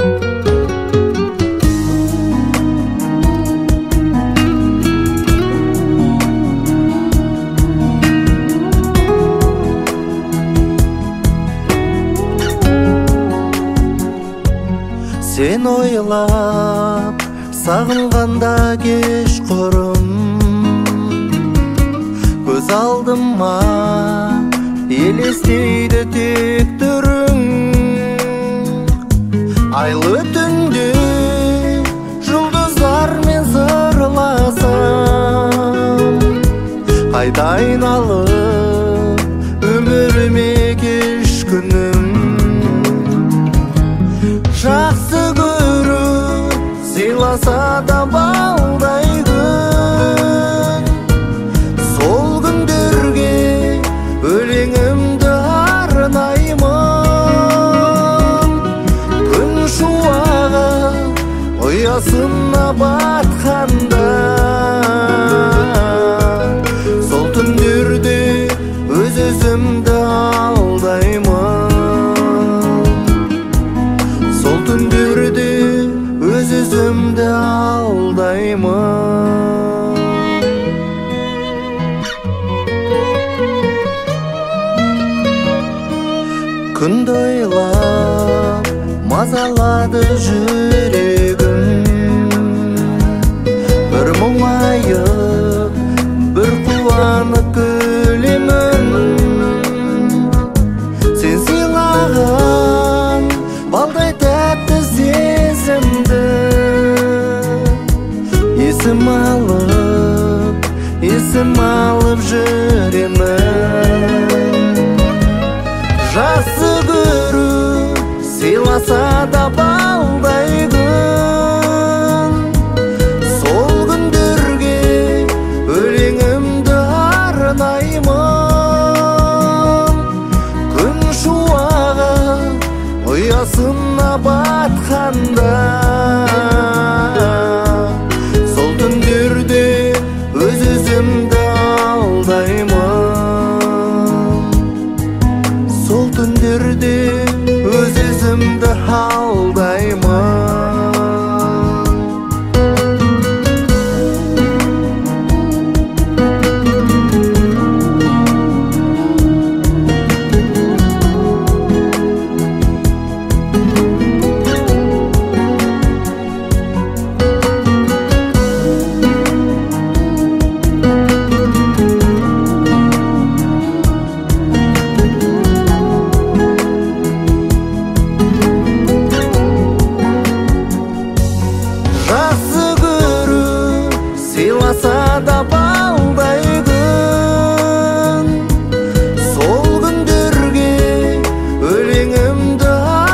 Sen ойлап сағынғанда кешқұрым көз алдыма елестейді тек түрің. Айлы түнде жұлдыздармен зырласам, қайта айналып өміріме кеш күнім. Жақсы көру сыйласа да балдай күн, сол күндерге өлеңімді арнаймын. Күн шуағы ұясына батқанда, сол түндерде өз-өзімді алдаймын. Сол түндерде өз-өзімді алдаймын. Күнді ойлап мазалады жүрегім, бір мұңайып, бір қуанып күлемін. Сен сыйлаған балдай тәтті сезімді есім алып жүремін. Жақсы көру сыйласа да балдай күн, сол күндерге өлеңімді арнаймын. Күн шуағы ұясына батқанда, сол түндерде өз-өзімді алдаймын. Сол түндерде өз-өзімді алдаймын. Сыйласа да балдай күн, сол күндерге өлеңімді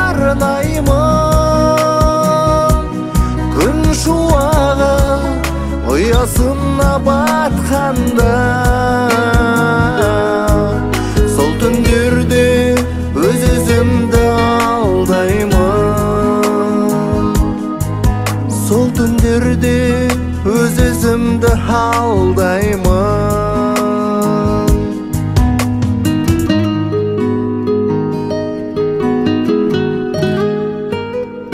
арнаймын. Күн шуағы ұясына батқанда, сол түндерде өз-өзімді алдаймын. Сол түндерде өз-өзімді алдаймын.